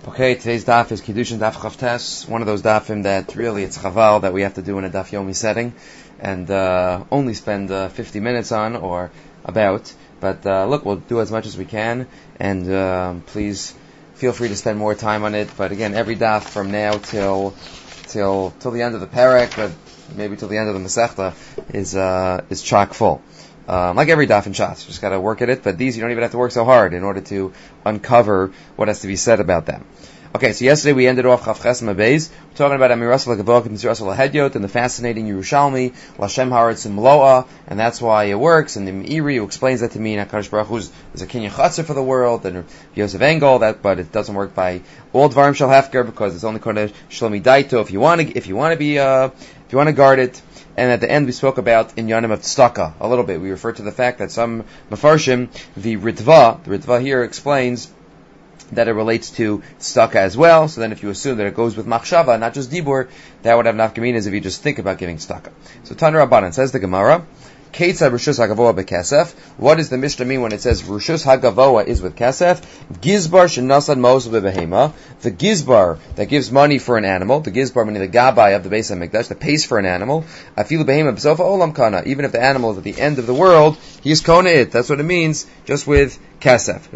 Okay, today's daf is Kiddushin Daf Chavtes, one of those dafim that really it's chaval that we have to do in a daf yomi setting, and only spend 50 minutes on, or about, but look, we'll do as much as we can, and please feel free to spend more time on it, but again, every daf from now till the end of the parak, but maybe till the end of the Masechta, is chock full. Like every daf in Shas, just gotta work at it, but these you don't even have to work so hard in order to uncover what has to be said about them. Okay, so yesterday we ended off Chav Ches Mabeis, we're talking about Amiras L'Gavok and Mesiras L'Hedyot and the fascinating Yerushalmi, L'Shem Haaretz Mloa, and that's why it works, and the Meiri who explains that to me, and HaKadosh Baruch Hu's there's a Kinyan Chatzar for the world, and Yosef Engel, but it doesn't work by all Dvarim Shel Hefker, because it's only called Shlomi Daito, if you want to guard it. And at the end we spoke about Inyanim of Tzedakah a little bit. We referred to the fact that some Mefarshim, the Ritva here explains that it relates to tzedakah as well. So then if you assume that it goes with machshava, not just dibur, that would have nafkaminas if you just think about giving tzedakah. So Tanur Rabbanan says the Gemara, Ketzad Rishus Hagavoa bekesef. What does the Mishnah mean when it says Rishus Hagavoa is with kesef? Gizbar shenasad mos bebehema. The gizbar that gives money for an animal, the gizbar meaning the gabbai of the Beis HaMikdash that pays for an animal. Afilu behema b'sofa olam kana. Even if the animal is at the end of the world, he is kona it. That's what it means. Just with kesef.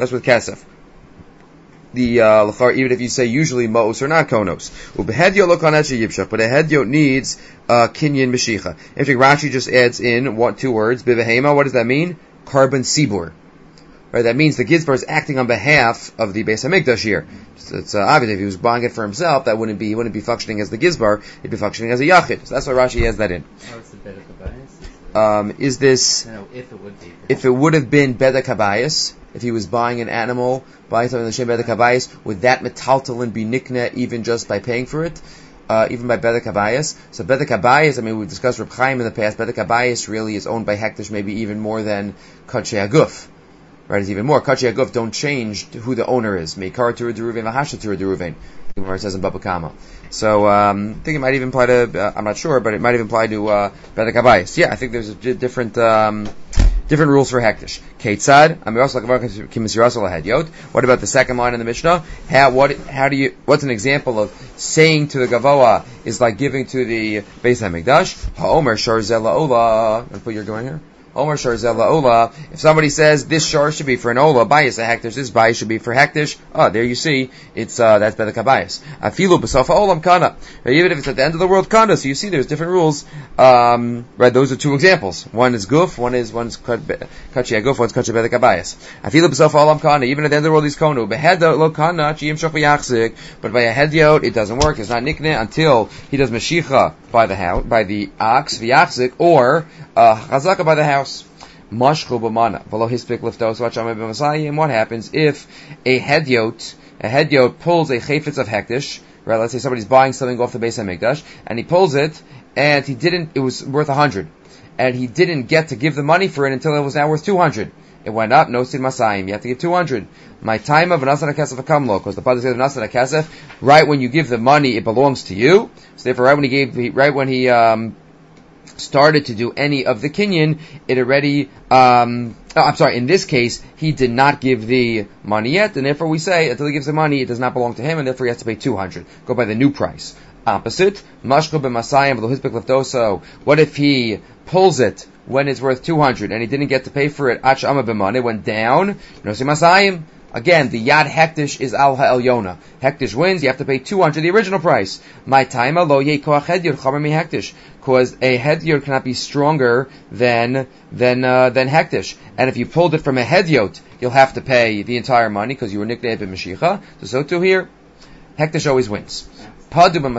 The even if you say usually mos or not konos. Ubehedyo lo kanat yibshach, but a hedyot needs kinyan meshicha. If Rashi just adds in two words, bivehema, what does that mean? Carbon sibur. Right, that means the gizbar is acting on behalf of the Beis HaMikdash here. It's obvious if he was buying it for himself, that wouldn't be functioning as the gizbar, it'd be functioning as a yachid. So that's why Rashi has that in. What's the bedek habayis? Is this? No, if it would be. If it would have been bedek habayis, if he was buying an animal, buying something in the shem bedek habayis, would that metaltalin be nikne even just by paying for it? Even by bedek habayis? So bedek habayis, we've discussed Reb Chaim in the past, bedek habayis really is owned by hektish maybe even more than kachei aguf. Right, it's even more. Kachei aguf don't change who the owner is. Meikar Tura Deruven, Vahasha Tura Deruven. Where it says in Baba Kama. So, I think it might even apply to, I'm not sure, but it might even apply to, bedek habayis. Yeah, I think there's different rules for hektish. Ketzad, what about the second line in the Mishnah? What's an example of saying to the Gavoa is like giving to the Beis HaMikdash? Ha'omer shar zeh la'ola. Let's put your going here. Omer shar zeh la'ola. If somebody says this shar should be for an ola, bayis a hektish, this bayis should be for hektish. There you see, it's, that's bedek habayis. Afilu b'sofa olam kana. Even if it's at the end of the world kana, so you see there's different rules. Right, those are two examples. One is guf, one is kachei guf, one's kachei bedek habayis. Afilu b'sofa olam kana. Even at the end of the world he's konu. Beheda lo kana, chiyim shach v'yachzik. But by a hedyot, it doesn't work. It's not nikne until he does meshicha by the house, by the ox, v'yachzik, or, chazaka by the house. Mashchu b'mana v'lo hispik liftos v'achamei b'masayim. What happens if a hedyot pulls a chayfetz of hektish? Right, let's say somebody's buying something off the Beis HaMikdash, and he pulls it, and it was worth 100, and he didn't get to give the money for it until it was now worth 200. It went up, no sid masayim. You have to give 200. My time of v'nasan hakesef akamlo, because the pasuk says v'nasan hakesef. Right when you give the money, it belongs to you. So therefore, right when he started to do any of the kinyan, it already, in this case, he did not give the money yet, and therefore we say, until he gives the money, it does not belong to him, and therefore he has to pay 200. Go by the new price. Opposite, mashko b'masayim v'lo hispek leftoso. What if he pulls it when it's worth 200, and he didn't get to pay for it, ach ama b'man, it went down, no si masayim. Again, the yad hektish is al ha'elyona. Hektish wins, you have to pay 200, the original price. My time lo yekoach hedyot chamer mi hektish. Because a hedyot cannot be stronger than hektish. And if you pulled it from a hedyot, you'll have to pay the entire money, because you were nicknamed b'mashicha. So too here, hektish always wins. So again,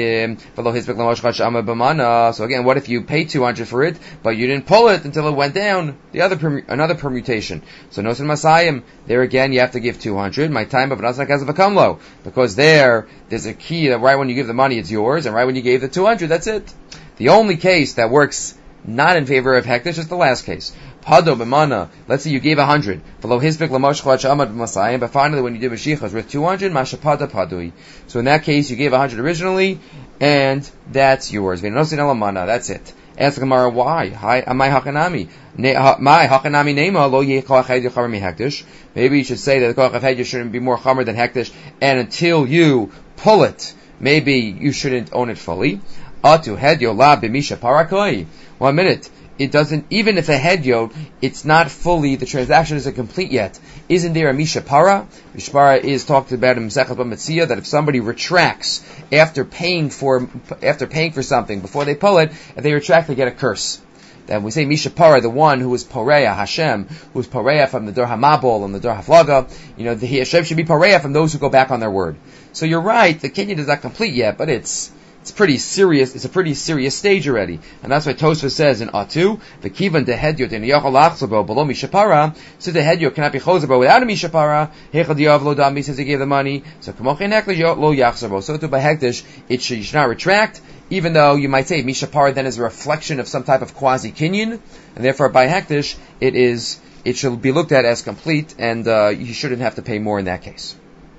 what if you pay 200 for it, but you didn't pull it until it went down? Another permutation. So nosin masayim, there again you have to give 200. My time of nasak has become low, because there's a key that right when you give the money it's yours, and right when you gave the 200, that's it. The only case that works not in favor of hektish is the last case. Pado b'mana. Let's say you gave 100. But finally, when you did Mashiach, it was worth 200. Mashapada padui. So in that case, you gave 100 originally, and that's yours. That's it. Ask the Gemara why. Hi, my hakanami. My hakanami nema lo yekoach hedya chamer mi hektish. Maybe you should say that the koach of hedya shouldn't be more chamer than hektish, and until you pull it, maybe you shouldn't own it fully. Atu hedyo la b'misha parakoi. 1 minute. It doesn't, even if a hedyot, it's not fully, the transaction isn't complete yet. Isn't there a mishapara? Mishapara is talked about in Masechet Bamitzia, that if somebody retracts after paying for something, before they pull it, if they retract, they get a curse. Then we say mishapara, the one who is poreya, Hashem, who is poreya from the Dor HaMabul and the Dor HaFlaga, the Hashem should be poreya from those who go back on their word. So you're right, the Kinyan is not complete yet, but it's pretty serious. It's a pretty serious stage already, and that's why Tosfos says in Atu, the kivan de hedyot in yachal achzabo below mishapara. So the hedyot cannot be chozabo without a mishapara. Hechad yav lo dami, says he gave the money. So kamochin heklish lo yachzabo. So to by hektish, you should not retract, even though you might say mishapara then is a reflection of some type of quasi kinyan, and therefore by hektish it should be looked at as complete, and you shouldn't have to pay more in that case.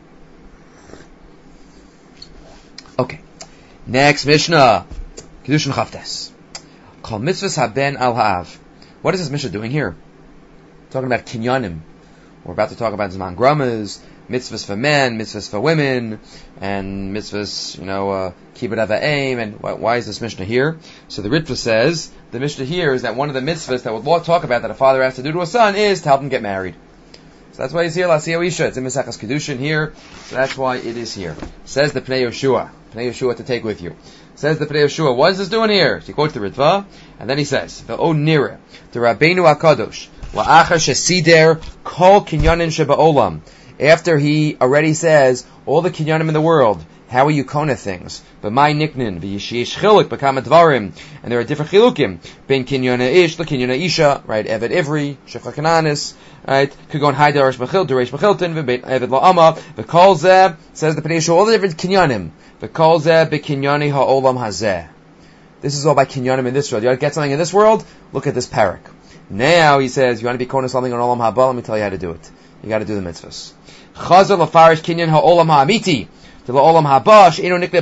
Okay. Next Mishnah, Kedushin Chavtes. Kol mitzvahs haben al ha'av. What is this Mishnah doing here? Talking about kinyanim. We're about to talk about Zman Gramas, mitzvahs for men, mitzvahs for women, and mitzvahs, kibbut ava'im, and why is this Mishnah here? So the Ritva says, the Mishnah here is that one of the mitzvahs that we'll talk about that a father has to do to a son is to help him get married. So that's why he's here, L'asiyah Isha. It's in Mesachas Kedushin here, so that's why it is here. Says the Pnei Yoshua. Pnei Yoshua to take with you. Says the Pnei Yoshua, what is this doing here? So he quotes the Ritva, and then he says, Ve'o nira, the Rabbeinu HaKadosh, la'achar shesider kol kinyanin sheba'olam. After he already says, all the kinyanim in the world, how are you kona things? B'mai niknin, v'yishish chiluk, b'kama dvarim. And there are different chilukim. Ben kinyana ish, l'kinyana isha, right? Evet ivri, shechla kananis, right? Kugon haida resh mechil, deresh mechilton, v'beit evet la'ama, v'kol zeh, says the Pnei Yoshua, all the different kinyanim. V'kol zeh b'kinyani ha'olam hazeh. This is all by kinyanim in this world. You want to get something in this world? Look at this parak. Now he says, you want to be kona something on olam haba? Let me tell you how to do it. You got to do the mitzvahs. Chazal l'farish kinyan ha'olam ha'amiti. Don't think you could do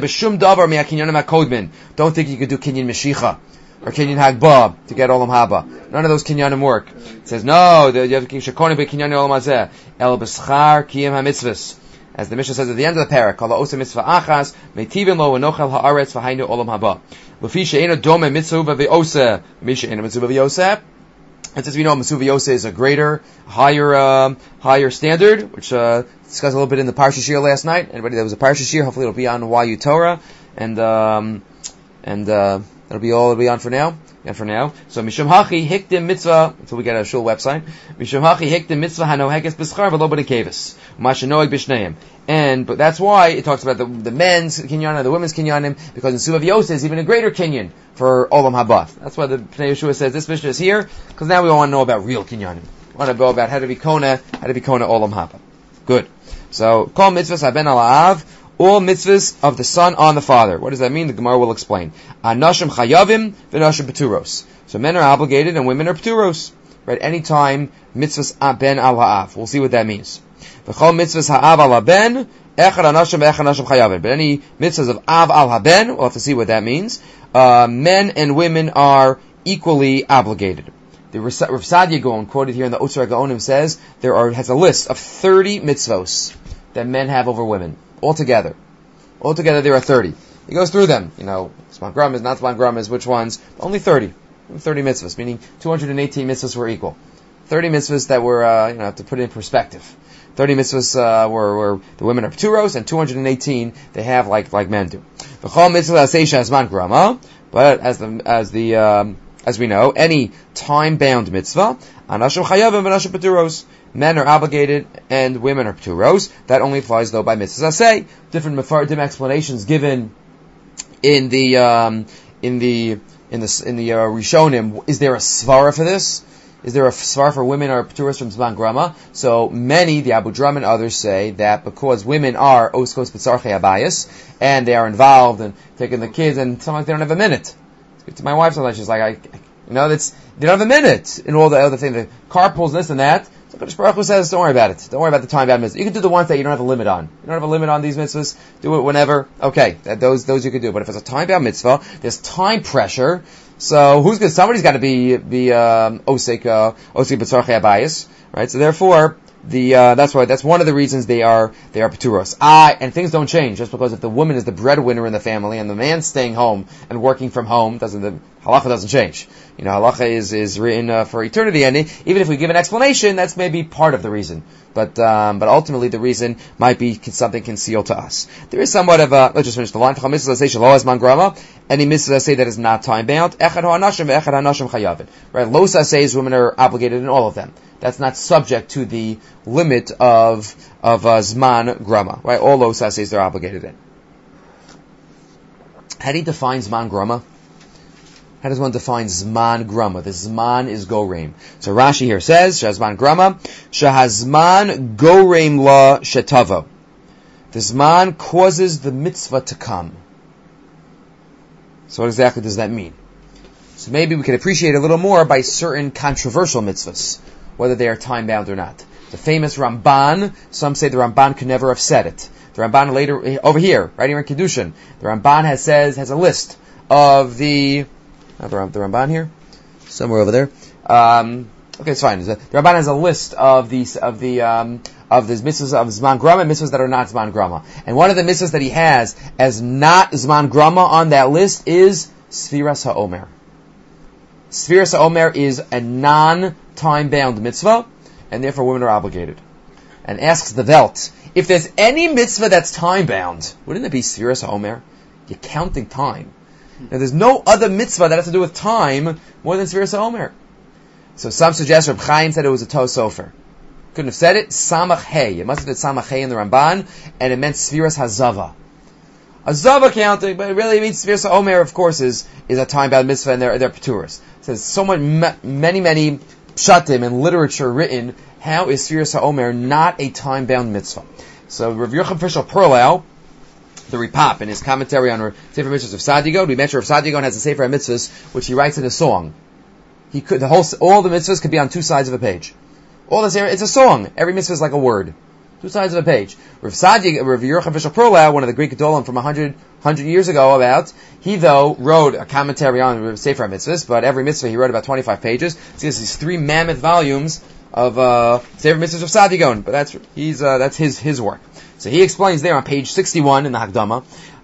kinyan meshicha or kinyan hagbah to get olam haba. None of those kinyanim work. It says no. You have to shekoni be kinyan olam hazeh el b'schar kiyam hamitzvahs. As the Mishnah says at the end of the parak, kol ha'osa mitzvah achas meitivin lo v'nochel haaretz v'hainu olam haba. L'fi she'ena dome mitzvah v'osa mi she'ena mitzvah v'osa. And since we know Mitzvah Yoseh is a greater, higher standard, which discussed a little bit in the Parsha Shir last night. Anybody that was a Parsha Shir, hopefully it'll be on YU Torah, and that'll be all it'll be on for now. And for now, so Mishum Hachi Hikdim Mitzvah until we get a shul website. Mishum Hachi Hikdim Mitzvah Hanoheges B'Schar V'Lo B'Nekevis Mashanoig B'Shneim. And but that's why it talks about the men's kinyan, the women's kinyanim, because in Suvav Yosef is even a greater kinyan for Olam Haba. That's why the Pnei Yoshua says this Mishnah is here, because now we want to know about real kinyanim. We want to know about how to be kona Olam Haba. Good. So Kol Mitzvahs Haben Al Ha'av. All mitzvahs of the son on the father. What does that mean? The Gemara will explain. Anashim chayavim v'nashim peturos. So men are obligated and women are peturos. Right? Anytime mitzvahs ben al ha'av. We'll see what that means. V'chol mitzvahs ha'av al ha'ben echad anashim v'echad anashim chayavim. But any mitzvahs of av al ha'ben, we'll have to see what that means. Men and women are equally obligated. The Rav Sadia Gaon, quoted here in the Otzar Gaonim, says has a list of 30 mitzvos that men have over women. Altogether there are 30. He goes through them. Zman Gramas, not Zman Gramas, which ones? Only 30. 30 mitzvahs, meaning 218 mitzvahs were equal. 30 mitzvahs that were, have to put it in perspective. 30 mitzvahs were the women are pturos, and 218 they have like men do. V'chol mitzvah seisha Zman Grama, but as we know, any time-bound mitzvah, anashim chayavim v'anashim pturos. Men are obligated and women are pturos. That only applies though by mitzvahs aseh. Different mefardim explanations given in the Rishonim. Is there a svara for this? Is there a svara for women are pturos from Zman Grama? So many, the Abu Dram and others, say that because women are oskos b'tzarchei abayis and they are involved in taking the kids, and sometimes they don't have a minute. To my wife sometimes she's like, they don't have a minute in all the other things, the carpools, this and that. So Kadosh Baruch Hu says, don't worry about it. Don't worry about the time-bound mitzvahs. You can do the ones that you don't have a limit on. You don't have a limit on these mitzvahs. Do it whenever. Okay, those you can do. But if it's a time-bound mitzvah, there's time pressure. So somebody's got to be osek b'tzarchei habayis, right? So therefore, that's one of the reasons they are paturos. And things don't change just because if the woman is the breadwinner in the family and the man's staying home and working from home, the halacha doesn't change. Halacha is written for eternity, and even if we give an explanation, that's maybe part of the reason. But ultimately the reason might be something concealed to us. There is somewhat of let's just finish the line. Any mitzvah say that is not time bound. Right? Losa says women are obligated in all of them. That's not subject to the limit of zman grama. Right? All losa says they're obligated in. How do you define zman grama? How does one define zman grama? The zman is goreim. So Rashi here says, shazman grama, shahazman goreim la shetavo. The zman causes the mitzvah to come. So what exactly does that mean? So maybe we can appreciate a little more by certain controversial mitzvahs, whether they are time-bound or not. The famous Ramban, some say the Ramban could never have said it. The Ramban later, over here, right here in Kedushin, the Ramban has a list of the Ramban here? Somewhere over there. Okay, it's fine. The Ramban has a list of these mitzvahs of Zman Grama, mitzvahs that are not Zman Grama. And one of the mitzvahs that he has as not Zman Grama on that list is Sfiras HaOmer. Sfiras HaOmer is a non-time-bound mitzvah, and therefore women are obligated. And asks the Welt, if there's any mitzvah that's time-bound, wouldn't it be Sfiras HaOmer? You're counting time. Now, there's no other mitzvah that has to do with time more than Sfiras HaOmer. So some suggest Reb Chaim said it was a Toh Sofer. Couldn't have said it. Samach Hey. It must have been Samach Hey in the Ramban, and it meant Sfiras HaZava. A Zava counting, but it really means Sfiras HaOmer, of course, is a time-bound mitzvah, and they're paturas. So there's so many pshatim and literature written. How is Sfiras HaOmer not a time-bound mitzvah? So Rav Yochanan Fishel Perlau, the Ripap, in his commentary on Sefer Mitzvahs of Sadigon, we mentioned Rav Sadigon has a Sefer Mitzvahs which he writes in a song. All the mitzvahs could be on two sides of a page. It's a song. Every mitzvah is like a word. Two sides of a page. Rav Yochanan Fishel Perlau, one of the Greek Gedolim from 100 years ago, he though wrote a commentary on Sefer Mitzvahs, but every mitzvah he wrote about 25 pages. So he has these 3 mammoth volumes of Sefer Mitzvahs of Sadigon, but that's his work. So he explains there on page 61 in the Hakdama.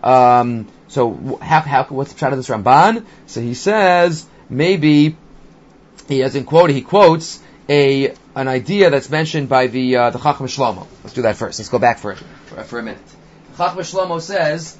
So what's the pshat of this Ramban? So he says maybe he quotes an idea that's mentioned by the Chacham Shlomo. Let's do that first. Let's go back for a minute. Chacham Shlomo says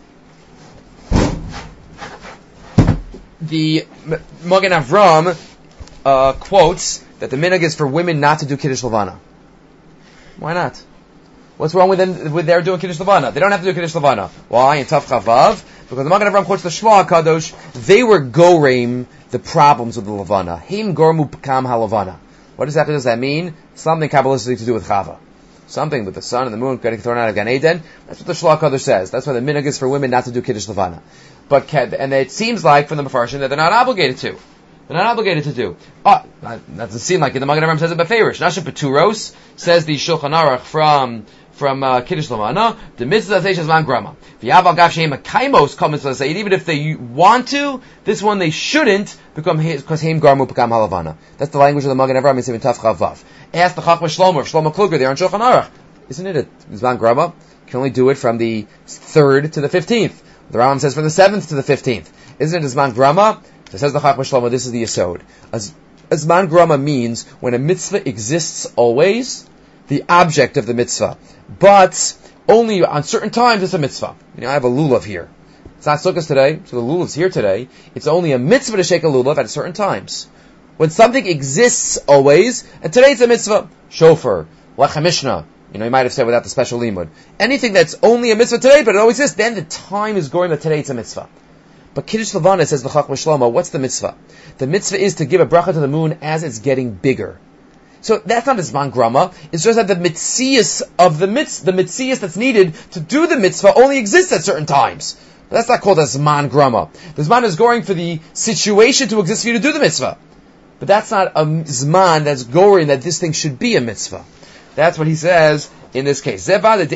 the Magen Avram quotes that the minhag is for women not to do Kiddush Levana. Why not? What's wrong with them with their doing Kiddush Levana? They don't have to do Kiddush Levana. Why? In Tav Chavav, because the Magen Avram quotes the Shema HaKadosh, they were goreim the problems with the Levana. Him gormu pekam haLevana. What exactly does that mean? Something Kabbalistically to do with Chava. Something with the sun and the moon getting thrown out of Gan Eden. That's what the Shema HaKadosh says. That's why the minhag is for women not to do Kiddush Levana. And it seems like from the Mefarshim that they're not obligated to. They're not obligated to do. That doesn't seem like it. The Magen Avram says it beferish. Nasha Peturos says the Shulchan Aruch from Kiddush Levana, the mitzvah says Zman Grama. V'yav gav shehem akaimos kol mitzvah say even if they want to, this one they shouldn't because heim garmu pekam halavana. That's the language of the Magen Avram in Tav Chavav. Ask the Chachma Shlomo, Shlomo Kluger there on Shulchan Aruch. Isn't it a Zman Grama? You can only do it from the 3rd to the 15th. The Rambam says from the 7th to the 15th. Isn't it a Zman Grama? So says the Chachma Shlomo, this is the Yesod. Zman Grama means when a mitzvah exists always, the object of the mitzvah. But only on certain times it's a mitzvah. I have a lulav here. It's not Sukkot today, so the lulav's here today. It's only a mitzvah to shake a lulav at certain times. When something exists always, and today it's a mitzvah, shofar, lechem mishnah, you might have said without the special limud. Anything that's only a mitzvah today, but it always exists, then the time is going that today it's a mitzvah. But Kiddush Levana, says the Chachma Shlomo, what's the mitzvah? The mitzvah is to give a bracha to the moon as it's getting bigger. So that's not a Zman Grama. It's just that the mitzias of the mitzias that's needed to do the mitzvah only exists at certain times. But that's not called a Zman Grama. The Zman is going for the situation to exist for you to do the mitzvah. but that's not a zman that's goring that this thing should be a mitzvah. That's what he says in this case. It doesn't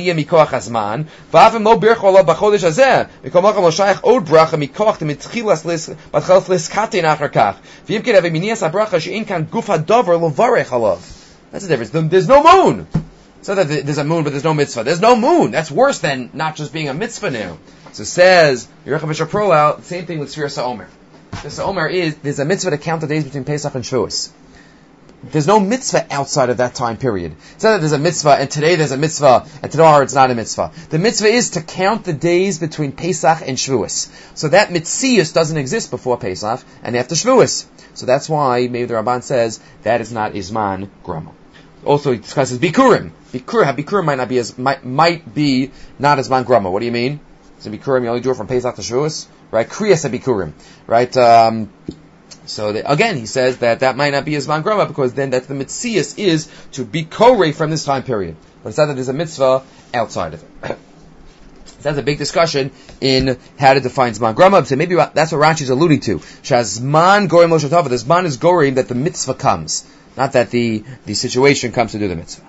That's the difference. There's no moon. It's not that there's a moon, but there's no mitzvah. There's no moon. That's worse than not just being a mitzvah now. So says, Yerucham Mishaprolau, same thing with Sfira Sa'omer. The Sa'omer is, there's a mitzvah to count the days between Pesach and Shavuos. There's no mitzvah outside of that time period. It's not that there's a mitzvah, and today there's a mitzvah, and tomorrow it's not a mitzvah. The mitzvah is to count the days between Pesach and Shavuos. So that mitzias doesn't exist before Pesach and after Shavuos. So that's why maybe the Ramban says that is not Izman Grama. Also, he discusses Bikurim. Bikurim might be not Izman Grama. What do you mean? So Bikurim, you only do it from Pesach to Shavuos? Right? Kriyas Bikurim. Right? Again, he says that might not be Izman Grama because then that's the mitzias is to be korei from this time period. But it's not that there's a mitzvah outside of it. That's a big discussion in how to define Zman Grama. So maybe that's what Rashi's alluding to. Shazman Gorim Lo Shatava. The Zman is Gorim that the mitzvah comes, not that the situation comes to do the mitzvah.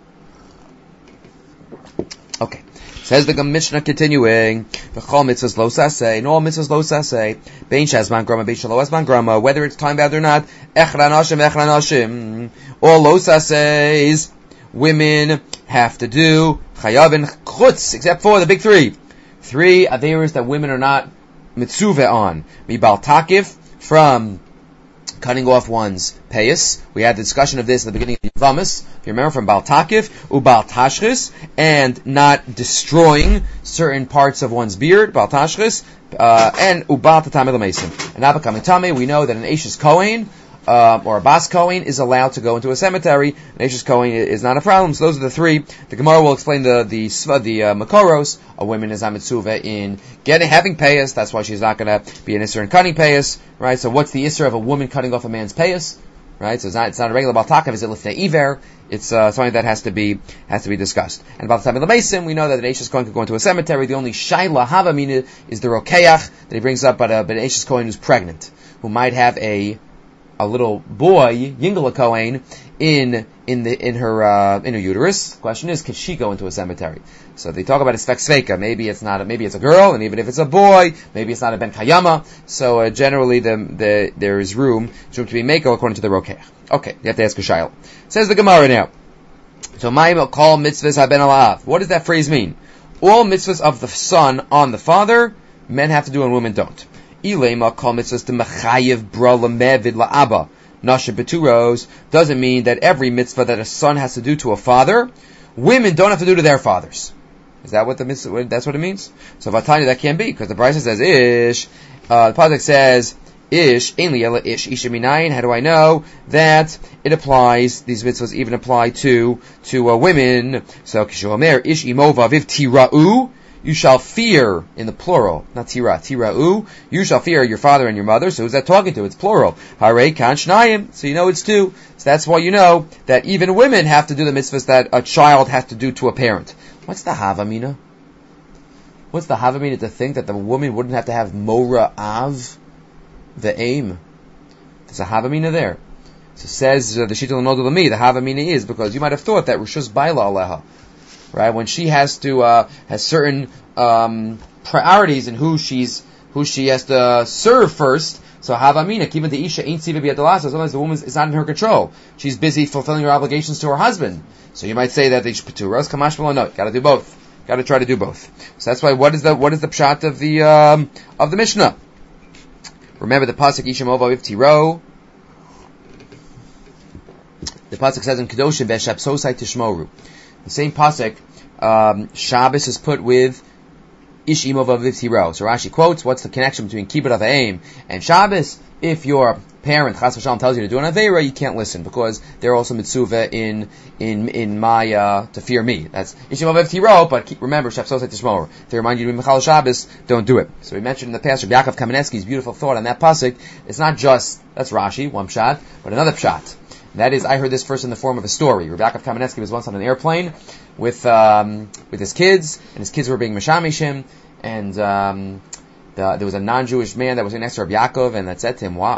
Okay. Says the Mishnah continuing, V'chol mitzvahs lo saseh, and all mitzvahs lo saseh, bein shazman grama, bein shalo azman grama, whether it's time bound or not, echra nashim, all lo sasehs, women have to do, chayavin chutz, except for the big three. Three averos that women are not mitzuveh on. Mibal takif, from cutting off one's payas. We had the discussion of this at the beginning of Yavamis, if you remember, from Bal Takif, Ubal Tashchis, and not destroying certain parts of one's beard, Bal Tashchis, and Ubal Tatameh L'Mesim. And now becoming Tameh, we know that an Ashes Kohen, or a Bas Kohen, is allowed to go into a cemetery. An Ashes Kohen is not a problem. So those are the three. The Gemara will explain the Makoros. A woman is Amitzuva in having payas. That's why she's not going to be an Isser in cutting payas, right? So what's the Isser of a woman cutting off a man's payas, right? So it's not a regular Baltakav. Is it Lifnei Iver? It's something that has to be discussed. And about the time of the Mason, we know that an Ashes Kohen could go into a cemetery. The only Shaila Havamina is the Rokeach that he brings up, but an Ashes Kohen who's pregnant, who might have a little boy, Yingala Kohen, in her uterus. The question is, could she go into a cemetery? So they talk about a Svek. Maybe it's a girl, and even if it's a boy, maybe it's not a Ben Kayama. So generally, there is room to be mako according to the Rokeach. Okay, you have to ask a shayla. Says the Gemara now. So ma'im call mitzvahs haben ala'av. What does that phrase mean? All mitzvahs of the son on the father, men have to do and women don't. Ilema call mitzvahs to mechayev bra lamevid la'aba. Nasha beturos doesn't mean that every mitzvah that a son has to do to a father, women don't have to do to their fathers. Is that what that's what it means? So Vatanya, that can't be, because the Brisa says ish. The pasuk says ish, ein li ela ish, isha minayin. How do I know that it applies? These mitzvahs even apply to women. So kishomer ish imo vaviv tira'u. You shall fear, in the plural, not tira'u, you shall fear your father and your mother. So who's that talking to? It's plural. Harei kan shnayim. So you know it's two. So that's why you know that even women have to do the mitzvahs that a child has to do to a parent. What's the havamina? What's the havamina to think that the woman wouldn't have to have mora av, the aim? There's a havamina there. So says the Shittul Nodul Lami, the havamina is because you might have thought that Rishus Baila Aleha, right? When she has certain priorities in who she has to serve first. So havamina, even the isha ain't siva biyadalasa. Sometimes the woman is not in her control. She's busy fulfilling her obligations to her husband. So you might say that they should put two rows. Kamash no, got to do both. Got to try to do both. So that's why. What is the pshat of the Mishnah? Remember the pasuk isha mova with tiro. The pasuk says in Kedoshim v'shapsosai tishmoru. The same pasuk, Shabbos is put with Ish Imov Aviv Tiro. So Rashi quotes, what's the connection between Kibbut Avayim and Shabbos? If your parent, Chas v'shalom, tells you to do an Aveira, you can't listen, because they're also mitzuvah in my, to fear me. That's Ish Imov Aviv Tiro, but remember, Shapsosai Tishmor. If they remind you to be Mechal Shabbos, don't do it. So we mentioned in the past, Yaakov Kamenetsky's beautiful thought on that pasuk. It's not just, that's Rashi, one pshat, but another pshat. That is, I heard this first in the form of a story. Rabbi Yaakov Kamenetsky was once on an airplane with his kids, and his kids were being Meshamishim, and there was a non-Jewish man that was next to Rabbi Yaakov, and that said to him, wow,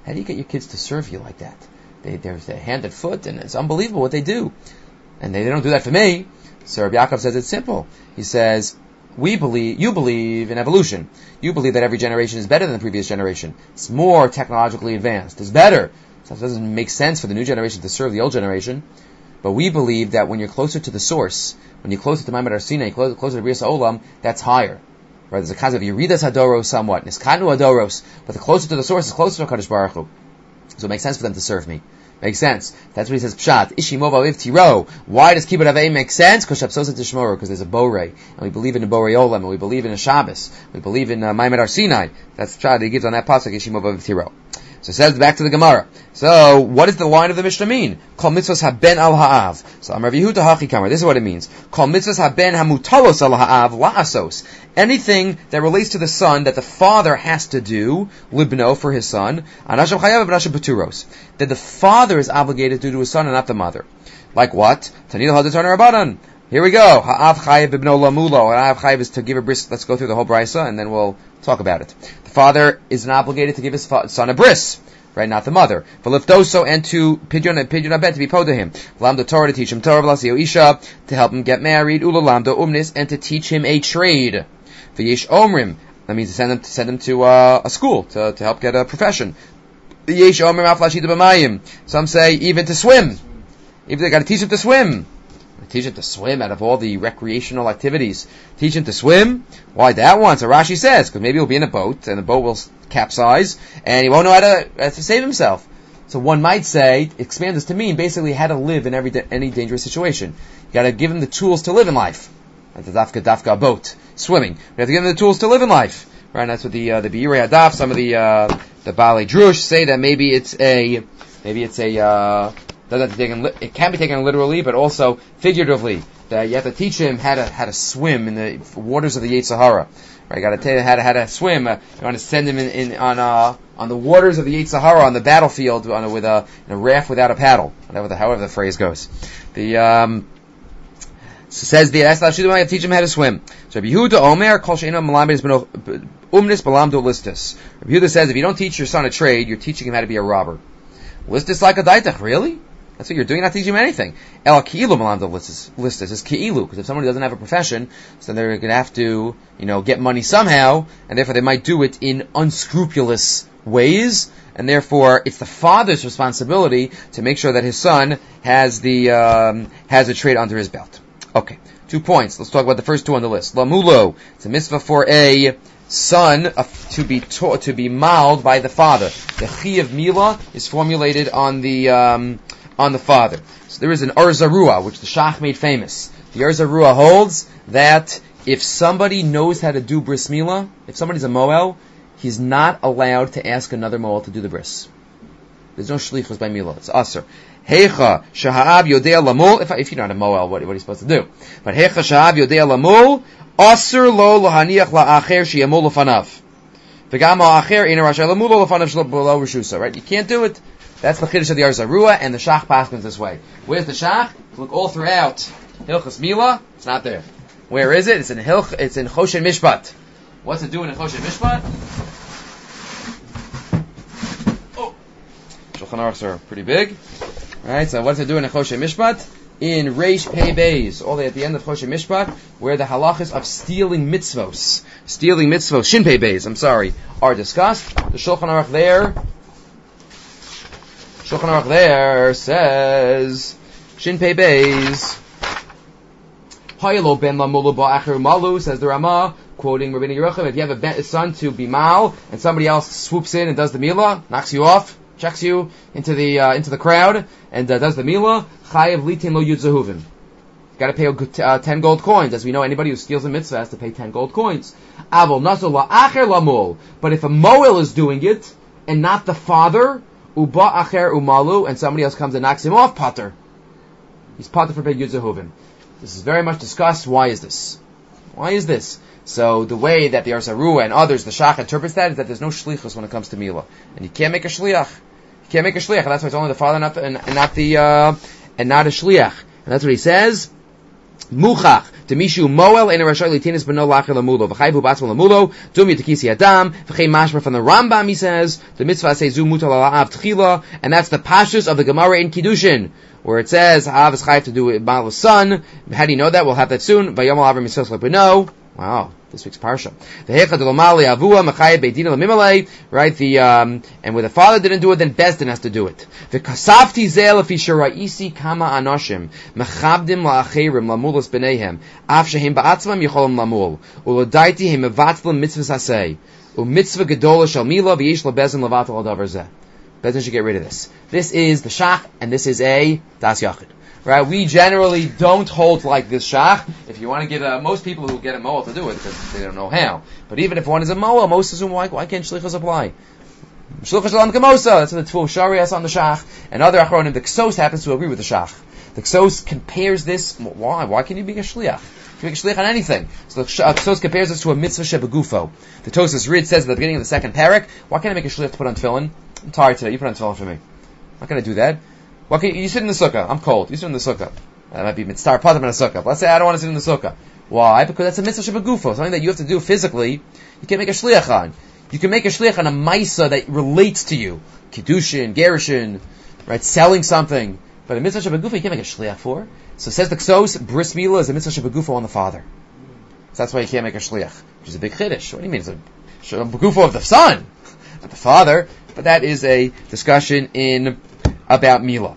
How do you get your kids to serve you like that? They're hand and foot, and it's unbelievable what they do. And they don't do that for me. So Rabbi Yaakov says it's simple. He says, you believe in evolution. You believe that every generation is better than the previous generation. It's more technologically advanced. It's better. So it doesn't make sense for the new generation to serve the old generation. But we believe that when you're closer to the source, when you're closer to Maimad Arsina, you're closer to Brias Olam, that's higher. Right? There's a concept of Yeridas Hadoros somewhat, Niskanu Hadoros, but the closer to the source is closer to HaKadosh Baruch Hu. So it makes sense for them to serve me. Makes sense. That's what he says, Pshat. Ishimova Viv Tiro. Why does Kibbut Avei make sense? Because there's a Borei. And we believe in a Borei Olam, and we believe in a Shabbos. We believe in Maimad Arsinai. That's Pshat he gives on that pasuk, Ishimova Viv Tiro. So it says back to the Gemara. So what does the line of the Mishnah mean? Kol mitzvos haben al ha'av. So Amar Yehuda Hachi Kamar. This is what it means. Kol mitzvos haben hamutalos al ha'av la'asos. Anything that relates to the son that the father has to do, libno, for his son, anasham chayav anasham paturos. That the father is obligated to do to his son and not the mother. Like what? Tanil hadatan rabbanan. Here we go. Ha'av chayav ibno lamulo. Ha'av chayav is to give a bris. Let's go through the whole brisa and then we'll talk about it. The father is not obligated to give his son a bris, right? Not the mother. V'liftoso, and to pidyon abed, to be po to him. V'lamdo Torah, to teach him Torah. V'lasio isha, to help him get married. Ulalamdo umnis, and to teach him a trade. V'yesh omrim, that means to send him to a school to help get a profession. V'yesh omrim aflashita b'mayim. Some say even to swim. Even they got to teach him to swim. Teach him to swim out of all the recreational activities. Teach him to swim? Why that one? So Rashi says, because maybe he'll be in a boat, and the boat will capsize, and he won't know how to save himself. So one might say, expand this to mean basically how to live in any dangerous situation. You got to give him the tools to live in life. Like the dafka boat, swimming. You have to give him the tools to live in life. Right? And that's what the Be'irei Hadaf, some of the Baalei Drush say that maybe it's a it can be taken literally, but also figuratively. That you have to teach him how to swim in the waters of the Yetzer Hara. Right? You got to tell him how to swim. You want to send him on the waters of the Yetzer Hara, on the battlefield, with a raft without a paddle. However the phrase goes. Says the Asla I teach him how to swim. So Rabbi Yehuda Omer Kol She'eino Melamed Umnis Balamdo Listus. Rabbi Yehuda says if you don't teach your son a trade, you're teaching him how to be a robber. Listus like a daitach, really? That's what you're doing. You're not teaching him anything. El ki'ilu malamdo listus is ki'ilu, because if somebody doesn't have a profession, so they're going to have to, get money somehow, and therefore they might do it in unscrupulous ways, and therefore it's the father's responsibility to make sure that his son has a trade under his belt. Okay, 2 points. Let's talk about the first two on the list. Lamulo, it's a mitzvah for a son to be taught, to be mauled by the father. The chi of mila is formulated on the father. So there is an Or Zarua, which the Shach made famous. The Or Zarua holds that if somebody knows how to do bris milah, if somebody's a moel, he's not allowed to ask another moel to do the bris. There's no shlichus by milah. It's aser. Heicha shahab yodea lamul. If you're not a moel, what are you supposed to do? But heicha shahab yodea lamul, aser lo lahaniach la'acher sheyamul lefanav. V'gam ha'acher ina rasha lamul lo lefanav shlo below rishusa. Right? You can't do it. That's the chiddush of the Or Zarua, and the Shach paskins this way. Where's the Shach? Look all throughout Hilchos Milah. It's not there. Where is it? It's in Choshen Mishpat. What's it doing in Choshen Mishpat? Oh, Shulchan Aruchs are pretty big. All right. So what's it doing in Choshen Mishpat? In Reish Pei Beis, all the way at the end of Choshen Mishpat, where the halachas of stealing mitzvos, Shin Pei Beis, are discussed. The Shulchan Aruch there says, Shin Pei Beis, Haylo ben lamulu ba'acher malu, says the Ramah, quoting Rabbeinu Yerucham, if you have a son to be mal, and somebody else swoops in and does the milah, knocks you off, checks you into the crowd, and does the milah, chayev litin lo yud zehuvim. Got to pay 10 gold coins. As we know, anybody who steals a mitzvah has to pay 10 gold coins. Avol naso la'acher lamul. But if a moel is doing it, and not the father, uba acher umalu, and somebody else comes and knocks him off, pater. He's pater for pei yud zehuvim. This is very much discussed. Why is this? So the way that the Or Zarua and others, the Shach, interprets that is that there's no shlichus when it comes to milah, and you can't make a shliach. And that's why it's only the father and not a shliach. And that's what he says. Muchach Demishu moel in a rashai litinis beno lacher lamulo. V'chayvu batzma lamulo. Dum yitakisi adam. V'chay mashma from the Rambam, he says, the mitzvah says zu mutal ala'av tchila, and that's the pashtus of the Gemara in Kiddushin, where it says, Ha'av is chayv to do it by the son. How do you know that? We'll have that soon. Vayomal avram yisrael beno. Wow, this week's parsha. Right, and where the father didn't do it, then Bezdin has to do it. V'kasavti zel afi sharaisi kama anoshim mechabdim la'achirim lamulas b'neihem af shehim ba'atzmam yicholim lamul ulodaiti him mevatzlim mitzvahs asay u'mitzvah gedola shal mila v'yesh lebezdin levatel adavar zeh. Bezdin should get rid of this. This is the shach, and this is a das yachid. Right, we generally don't hold like this shach. If you want to get most people who get a moel to do it because they don't know how. But even if one is a moel, most assume why can't shlichus apply? Shlichus shalom kamosa. That's what the Tful Shari has on the shach. And other achronim, the Ksos happens to agree with the shach. The Ksos compares this. Why can you be a shliach? You can make a shliach on anything. So the Ksos compares this to a mitzvah shebegufo. The Tosas Rid says at the beginning of the second parak, why can't I make a shliach to put on tefillin? I'm tired today. You put on tefillin for me. I'm not going to do that. You sit in the sukkah. I'm cold. You sit in the sukkah. That might be mitzvah patam in a sukkah. Let's say I don't want to sit in the sukkah. Why? Because that's a mitzvah shebegufo, something that you have to do physically. You can't make a shliach on. You can make a shliach on a maisa that relates to you, kiddushin, gerushin, right? Selling something. But a mitzvah shebegufo you can't make a shliach for. So says the Ksos, bris milah is a mitzvah shebegufo on the father. So that's why you can't make a shliach, which is a big chiddush. What do you mean? It's a shebegufo of the son, not the father. But that is a discussion about Mila.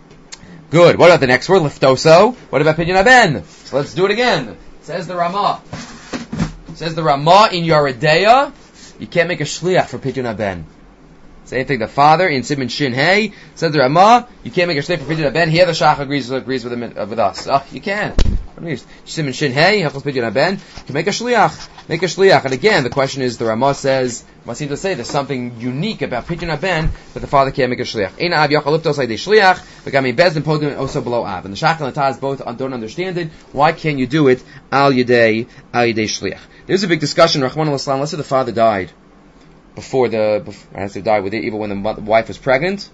Good. What about the next word? Liftoso. What about Pidyon Aben? So let's do it again. Says the Ramah. Says the Ramah in Yoredeya, you can't make a shliach for Pidyon Aben. Same thing. The father in Siman Shin Hey says the Ramah, you can't make a shliach for Pidyon Aben. Here the Shach agrees with us. Oh, you can. What do you mean? Siman Shin Hey, Hachos Pidyon Aben, you can make a shliach. Make a shliach. And again, the question is, the Ramah says, must seem to say there's something unique about Pidyon Aben, but the father can't make a shliach. Ein av yachal liftos like the shliach, v'gami bezdin podim also below av. And the Shach and the Taz both don't understand it. Why can't you do it al yedei shliach? There's a big discussion. Rahman al-Islam, let's say the father died before has to die with it, even when the wife was pregnant.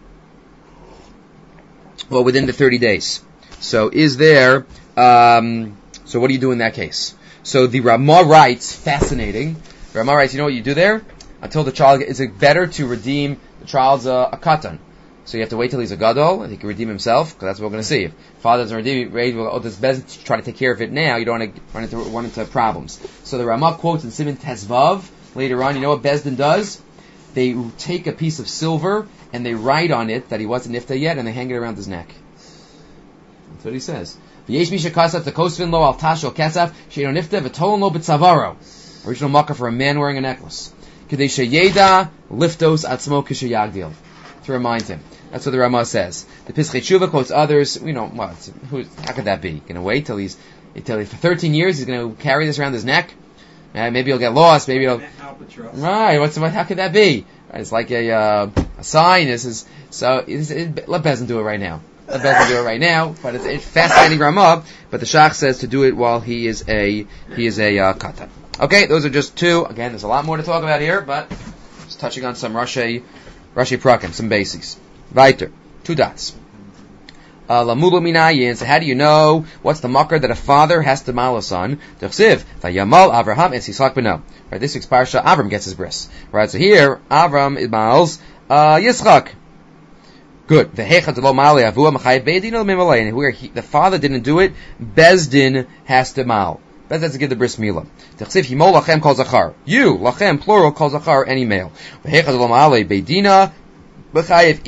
Well, within the 30 days. So is there? So what do you do in that case? So the Ramah writes, fascinating. Ramah writes, you know what you do there? Until the child, is it better to redeem the child's a katan? So you have to wait till he's a gadol, and he can redeem himself, because that's what we're going to see. If father doesn't redeem it, this Bezdin try to take care of it now, you don't want to run into problems. So the Ramah quotes in Siman Tezvav, later on, you know what Bezdin does? They take a piece of silver, and they write on it that he wasn't nifta yet, and they hang it around his neck. That's what he says. Original makkah for a man wearing a necklace. To remind him. That's what the Ramah says. The Pischei Tshuva quotes others. How could that be? Going to wait till he's for 13 years he's going to carry this around his neck? Maybe he'll get lost. Maybe he'll. Right. How could that be? It's like a sign. Let Bezdin do it right now. Let Bezdin do it right now. But it's fascinating Ramah. But the Shach says to do it while he is a katan. Okay, those are just two. Again, there's a lot more to talk about here, but just touching on some Rashi Prakim, some basics. Weiter. 2 dots. Lamulo minayin. So how do you know what's the makar that a father has to mal a son? T'chsiv vayamal Avraham es Yitzchak beno. Right, this week's parsha, Avram gets his bris. Right, so here Avram mals Yitzchak. Good. V'hechad lo mali avua m'chayev beidin el mimalei. And where the father didn't do it, Bezdin has to mal. Bezdin has to give the bris milah. T'chsiv himo lachem kol zachar. You lachem plural kol zachar any male. V'hechad lo mali beidina. Where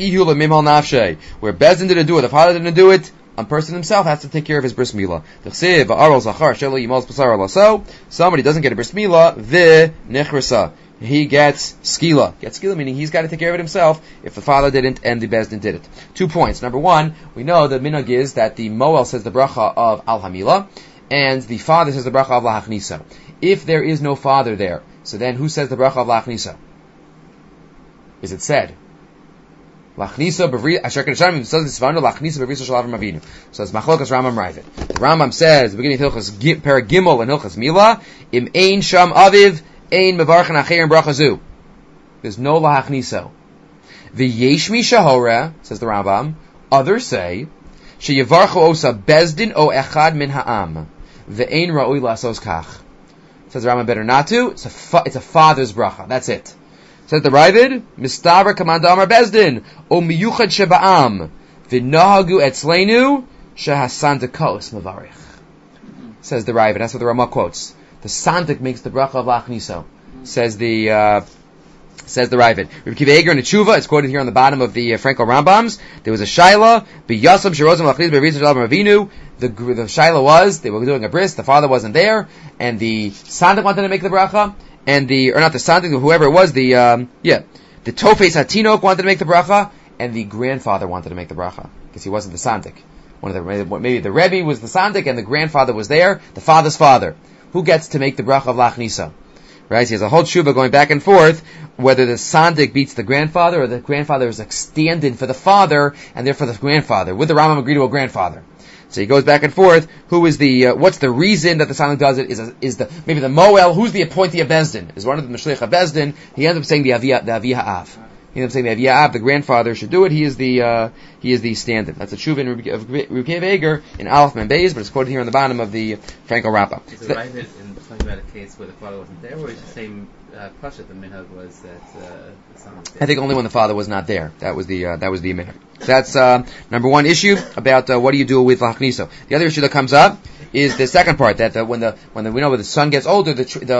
Bezdin didn't do it, the father didn't do it, a person himself has to take care of his bris milah. Somebody doesn't get a bris milah, he gets skila. Gets skila meaning he's got to take care of it himself if the father didn't and the Bezdin did it. 2 points. Number one, we know the minhag is that the moel says the bracha of al hamila and the father says the bracha of la hachnisa. If there is no father there, so then who says the bracha of la hachnisa? Is it said? Lachnisa b'vri asher kedasham says this v'anu lachnisa b'vrisa shel Avram Avinu. So it's machlokas Rambam Ravid. The Rambam says the beginning of Hilchas Perek Gimel and Hilchas Milah im ein sham aviv ein mevarchen acher bracha zu. There's no lachnisa. V'yesh mi shahora says the Rambam. Others say sheyivarchu osa bezdin o echad min ha'am ve'ein ra'ui la'asos kach. Says the Rambam, better not to. It's a father's bracha. That's it. Says the Ravid, Mistaber Kamandamar Bezdin, O Miyuchad Sheba'am, V'nahagu Etzleinu, Shehasandakos Mavarich. Says the Ravid. That's what the Ramah quotes. The Sandik makes the bracha of Lachniso. Says the Ravid. Rabbi Kiva Eger in the Tshuva, it's quoted here on the bottom of the Frankel Rambams. There was a Shaila, B'yasam Shirozim Lachnis B'Rizah Shalom Ravinu. The Shaila was, they were doing a bris, the father wasn't there, and the Sandik wanted to make the bracha, and not the Sandik, whoever it was, the Tofes Hatinok wanted to make the bracha, and the grandfather wanted to make the bracha, because he wasn't the Sandik. Maybe the Rebbe was the Sandik, and the grandfather was there, the father's father. Who gets to make the bracha of Lachnisa? Right? So he has a whole tshuva going back and forth, whether the Sandik beats the grandfather, or the grandfather is a stand-in for the father, and therefore the grandfather. Would the Rambam agree to a grandfather? So he goes back and forth. Who is what's the reason that the Sandik does it? Is maybe the Moel? Who's the appointee of Bezdin? Is one of the Meshlich of Bezdin? He ends up saying the Aviyah Av. He ends up saying the Aviyah Av, the grandfather, should do it. He is the stand-in. That's a tshuva of Rabbi Kiva Eger in Aleph Mem Beis, but it's quoted here on the bottom of the Frankel Rapa. Is it right in talking about a case where the father wasn't there, or is the same pasha the minhag was that the son was there? I think only when the father was not there. That was the minhag. That's number one issue about what do you do with Lachniso. The other issue that comes up is the second part, that when the son gets older,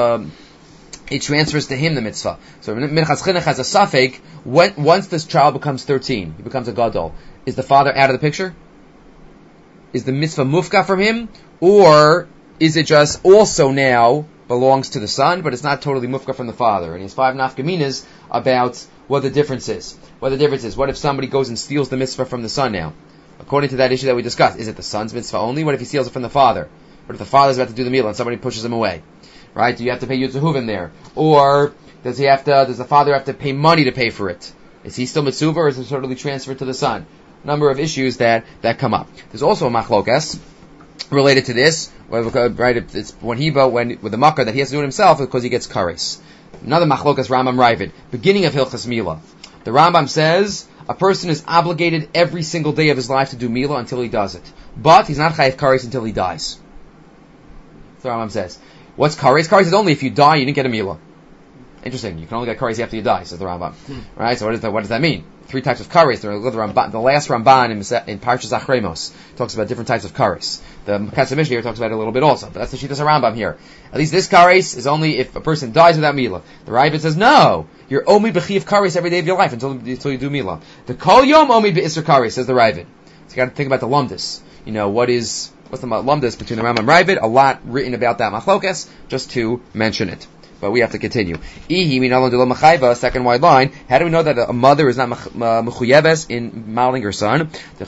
it transfers to him the mitzvah. So Minchas Chinuch has a suffix. Once this child becomes 13, he becomes a gadol. Is the father out of the picture? Is the mitzvah mufka from him, or is it just also now belongs to the son, but it's not totally mufka from the father? And he has 5 nafkaminas about what the difference is. What if somebody goes and steals the mitzvah from the son now? According to that issue that we discussed, is it the son's mitzvah only? What if he steals it from the father? What if the father's about to do the meal and somebody pushes him away? Right? Do you have to pay Yitzhahuvim there? Or does the father have to pay money to pay for it? Is he still mitzvah, or is it totally transferred to the son? Number of issues that come up. There's also a machlokas related to this, right? It's with the makkah that he has to do it himself because he gets kares. Another machlokas Rambam Ravid, beginning of Hilchas Mila. The Rambam says a person is obligated every single day of his life to do Mila until he does it, but he's not chayiv kares until he dies. The Rambam says, what's kares? Kares is only if you die, you didn't get a Mila. Interesting. You can only get kares after you die, says the Rambam. Right? So what does that mean? 3 types of kares. The last Ramban in Parshas Achremos talks about different types of kares. The Mekatzer Mishnah here talks about it a little bit also. But that's the Shittas Rambam here. At least this kares is only if a person dies without Mila. The Ravid says, no, you're omi b'chiv kares every day of your life until you do Mila. The kol yom omi b'isr kares, says the Ravid. So you got to think about the lumdus. What's the lumdus between the Rambam and Ravid? A lot written about that machlokas, just to mention it. But we have to continue. Second wide line. How do we know that a mother is not mechuyeves in modeling her son?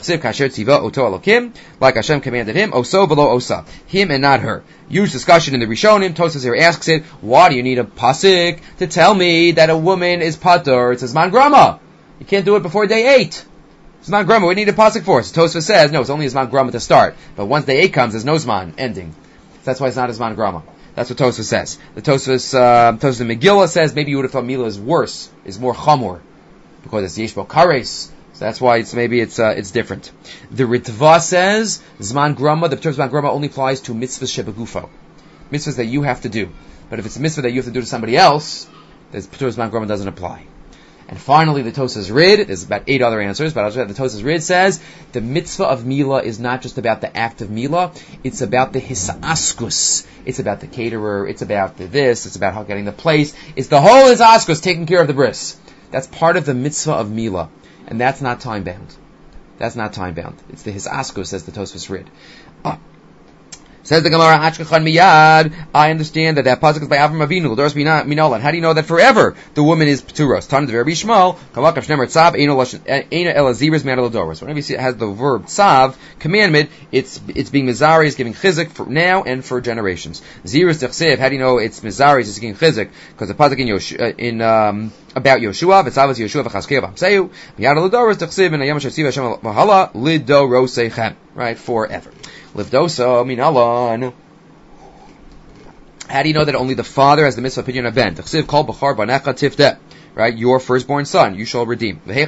Like Hashem commanded him, oso below osa. Him and not her. Huge discussion in the Rishonim. Tosfos here asks it, why do you need a pasuk to tell me that a woman is patur? It says man grama. You can't do it before day 8. It's man grama. We need a pasuk for it. So Tosfos says, no, it's only Zman grama to start. But once day 8 comes, there's no Zman ending. So that's why it's not Zman grama. That's what Tosfos says. The Tosfos Megillah says maybe you would have thought Mila is worse, is more chamor, because it's Yeshbo Kares. So that's why it's different. The Ritva says Zman Grama, the term Zman Grama only applies to mitzvahs shebegufo, mitzvahs that you have to do. But if it's a mitzvah that you have to do to somebody else, the term Zman Grama doesn't apply. And finally, the Tosas Rid, there's about 8 other answers, but I'll just have the Tosas Rid says, the mitzvah of Mila is not just about the act of Mila, it's about the hisaskus. It's about the caterer, it's about it's about getting the place. It's the whole hisaskus, taking care of the bris. That's part of the mitzvah of Mila. And that's not time-bound. It's the hisaskus, says the Tosas Rid. Says the Gemara, Hachkachan miyad. I understand that pasuk is by Avram Avinu. L'doros minolan. How do you know that forever the woman is pturos? Tana the Rabbi Shmuel. Kavakav shnemer tzav eino elaziris man l'doros. Whenever you see it has the verb tzav, commandment, it's being mizari, is giving chizik for now and for generations. Ziris dechsev. How do you know it's mizari, is giving chizik? Because the pasuk in about Yoshua, v'tzavas Yoshua v'chazkev amseyu. Miyad l'doros dechsev in ayam shasiv Hashem v'hala lidorosechem. Right, forever. Livdosa minalan. How do you know that only the father has the mitzvah opinion of ben? T'chsiv kol b'char banecha tifdeh. right? Your firstborn son, you shall redeem. If he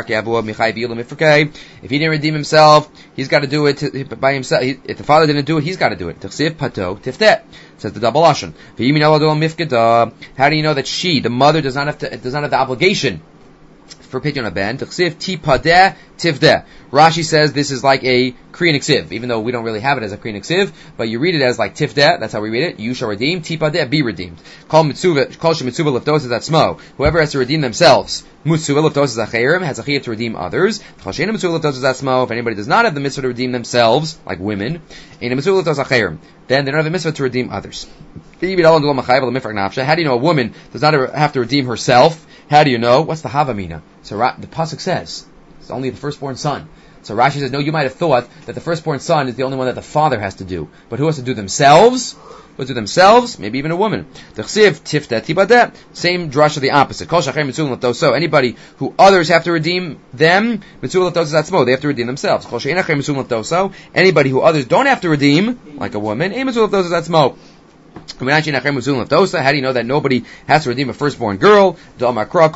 didn't redeem himself, he's got to do it by himself. If the father didn't do it, he's got to do it. Says the double lashon. How do you know that the mother, does not have the obligation for pidyon haben? Rashi says this is like a kriyan ksiv, even though we don't really have it as a kriyan ksiv, but you read it as like tifdeh. That's how we read it. You shall redeem. Tipadeh, be redeemed. Kol mitzvah liftos is atzmo. Whoever has to redeem themselves, mitzvah liftos is acherim, has a chiyuv to redeem others. Chol she'ena mitzvah liftos is atzmo. If anybody does not have the mitzvah to redeem themselves, like women, in mitzvah liftos acherim, then they don't have the mitzvah to redeem others. How do you know a woman does not have to redeem herself? How do you know? What's the havamina? So the pasuk says it's only the firstborn son. So Rashi says, no, you might have thought that the firstborn son is the only one that the father has to do. But who has to do themselves? Who has to do themselves? Maybe even a woman. Same drasha, the opposite. So anybody who others have to redeem them, they have to redeem themselves. Anybody who others don't have to redeem, like a woman, how do you know that nobody has to redeem a firstborn girl? Your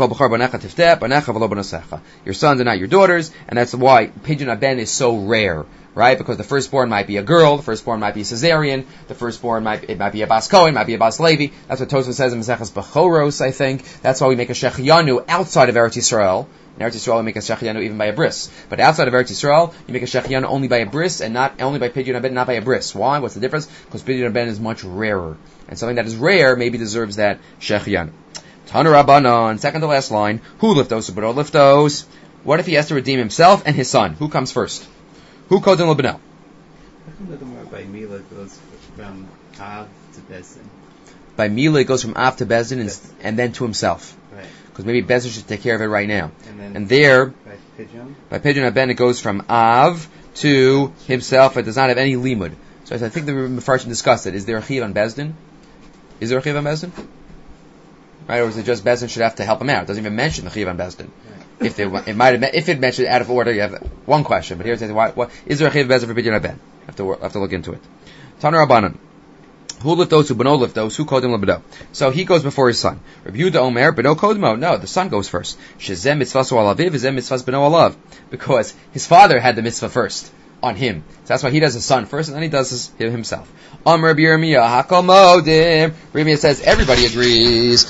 sons are not your daughters, and that's why pidyon haben is so rare, right? Because the firstborn might be a girl, the firstborn might be a cesarean, the firstborn might be a bas Kohen, might be a bas Levi. That's what Tosfos says in Maseches Bechoros, I think. That's why we make a shechianu outside of Eretz Yisrael. In Eretz Yisrael, we make a shechianu even by a bris. But outside of Eretz Yisrael, you make a shechianu only by a bris, and not only by pidyon haben, not by a bris. Why? What's the difference? Because pidyon haben is much rarer. And something that is rare maybe deserves that shechianu. Tana Rabbanon, second to last line, who liftos u'bno liftos? What if he has to redeem himself and his son? Who comes first? Who kodim l'bno? How come the Gemara by Mila goes from Av to Bezdin? By Mila it goes from Av to Bezdin and then to himself. Right. Because maybe Bezdin should take care of it right now. And there, by pidyon haben it goes from Av to himself. It does not have any limud. So I think the Mefarshim discussed it. Is there a chiv on Bezdin? Is there a chiv on Bezdin? Right, or is it just Bezdin should have to help him out? It doesn't even mention the chiv on Bezdin. Right. If it mentioned out of order, you have one question. But here it says, what is there a chiv Bezdin for pidyon haben? Have to look into it. Tana Rabbanan. Who liftos who beno liftos who kodim lebeno? So he goes before his son. Rabbi Yehuda Omer beno kodmo. No, the son goes first. Shezem mitzvah alaviv, zem mitzvah beno alav, because his father had the mitzvah first on him. So that's why he does his son first, and then he does himself. Rabbi Yirmiyah hakol modim. Yirmiyah says everybody agrees.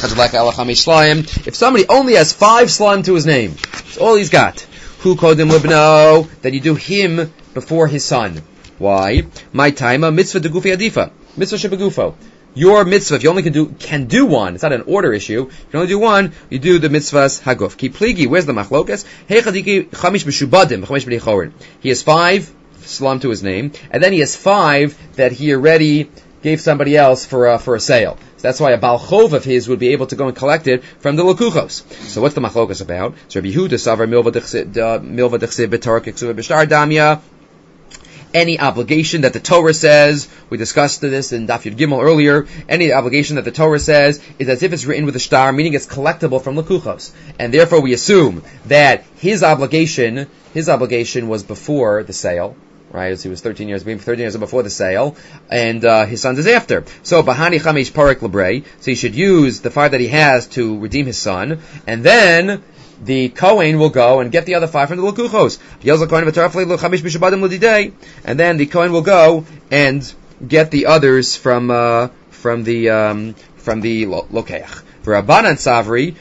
If somebody only has 5 slam to his name, that's all he's got. Who kodim lebeno? Then you do him before his son. Why? My time a mitzvah de gufi adifa. Mitzvah shebegufo. Your mitzvah, if you only can do one, it's not an order issue. If you only do one, you do the mitzvahs haguf. Ki pligi, where's the machlokas? Heichadiki chamish meshubadim, chamish b'nei chorin. He has 5 slum to his name, and then he has 5 that he already gave somebody else for a sale. So that's why a Baal Chov of his would be able to go and collect it from the Lekuchos. So what's the machlokas about? So Rabbi Yehuda savar milva dechsib b'torah k'ksuva b'shtar damya. Any obligation that the Torah says, we discussed this in Daf Yud Gimel earlier, any obligation that the Torah says is as if it's written with a star, meaning it's collectible from Lekuchos. And therefore we assume that his obligation was before the sale, right? So he was 13 years before the sale, and his son's is after. So Bahani Chamesh Parek Lebrei, so he should use the 5 that he has to redeem his son, and then the Kohen will go and get the other 5 from the Lekuchos. And then the Kohen will go and get the others from the Lokeach. For Rabbanan Savri,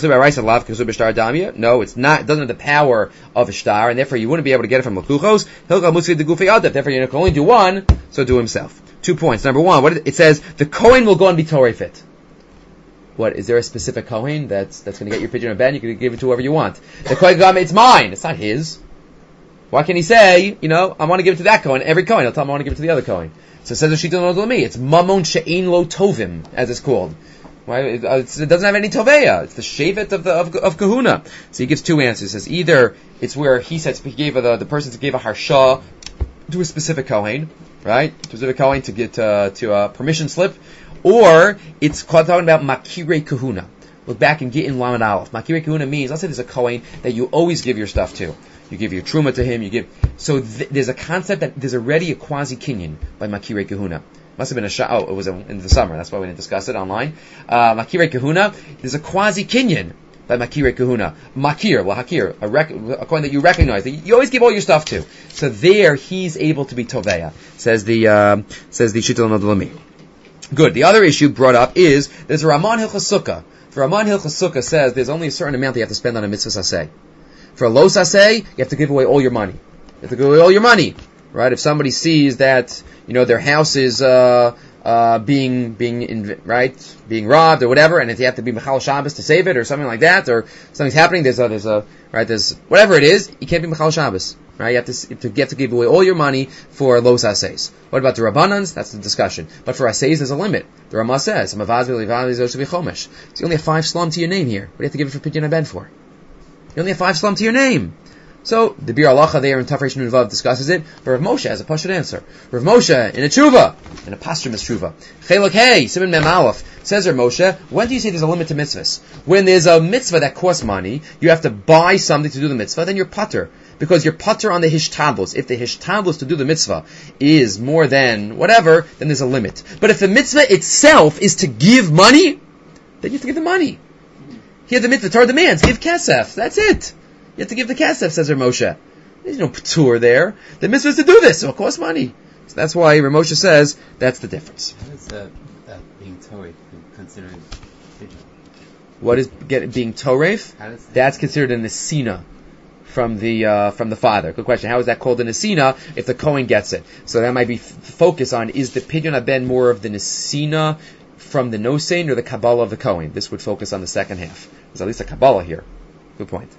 no, it's not. It doesn't have the power of a star, and therefore you wouldn't be able to get it from Lekuchos. Therefore you can only do one, so do himself. 2 points. Number 1, it says the Kohen will go and be Torah fit. What, is there a specific Kohen that's going to get your pidyon haben? You can give it to whoever you want. The Kohen Gadol, it's mine. It's not his. Why can he say, I want to give it to that Kohen? Every Kohen, he'll tell him I want to give it to the other Kohen. So it says Shita lo me. It's mamon she'ein lo tovim, as it's called. Right? It doesn't have any toveya. It's the shevet of kahuna. So he gives 2 answers. He says either it's where he gave the person gave a harsha to a specific Kohen, right? To a specific Kohen to get to a permission slip. Or it's talking about makirei kahuna. Look back in Gittin Lamed Aleph. Makirei kahuna means, let's say there's a Kohen that you always give your stuff to. You give your truma to him. So there's a concept that there's already a quasi kinyan by makirei kahuna. Must have been it was in the summer. That's why we didn't discuss it online. Makirei Kahuna, there's a quasi kinyan by Makirei Kahuna. Makir, Hakir, a coin that you recognize, that you always give all your stuff to. So there, he's able to be Toveya, says the Shittel Nodolami. Good. The other issue brought up is, there's a Raman Hilchos Sukkah. The Raman Hilchos Sukkah says there's only a certain amount that you have to spend on a mitzvah saseh. For a lo saseh, you have to give away all your money. You have to give away all your money. Right? If somebody sees that, their house is, being robbed or whatever, and if you have to be Mechal Shabbos to save it or something like that, or something's happening, there's whatever it is, you can't be Mechal Shabbos. Right? You have to give away all your money for lo sasehs. What about the Rabbanans? That's the discussion. But for asehs, there's a limit. The Ramah says, so you only have 5 slum to your name here. What do you have to give it for Pidyon HaBen for? You only have 5 slum to your name. So, the Bir Alacha there in Tafresh Nun Vav discusses it, but Rav Moshe has a pashut answer. Rav Moshe, in a tshuva, in a posthumous tshuva, Chelok Hey, Siman Mem Aleph, says Rav Moshe, when do you say there's a limit to mitzvahs? When there's a mitzvah that costs money, you have to buy something to do the mitzvah, then you're putter. Because you're putter on the hishtadlus. If the hishtadlus to do the mitzvah is more than whatever, then there's a limit. But if the mitzvah itself is to give money, then you have to give the money. Here the mitzvah, Torah demands, give kesef. That's it. You have to give the kesef, says Rav Moshe. There's no patur there. The mitzvah is to do this, so it costs money. So that's why Rav Moshe says that's the difference. How is being Torah considered pigeon? What is being Toref? That's considered a nesina from the father. Good question. How is that called a nesina if the Kohen gets it? So that might be focus on, is the Pidyon HaBen more of the nesina from the nosein or the Kabbalah of the Kohen? This would focus on the second half. There's at least a Kabbalah here. Good point.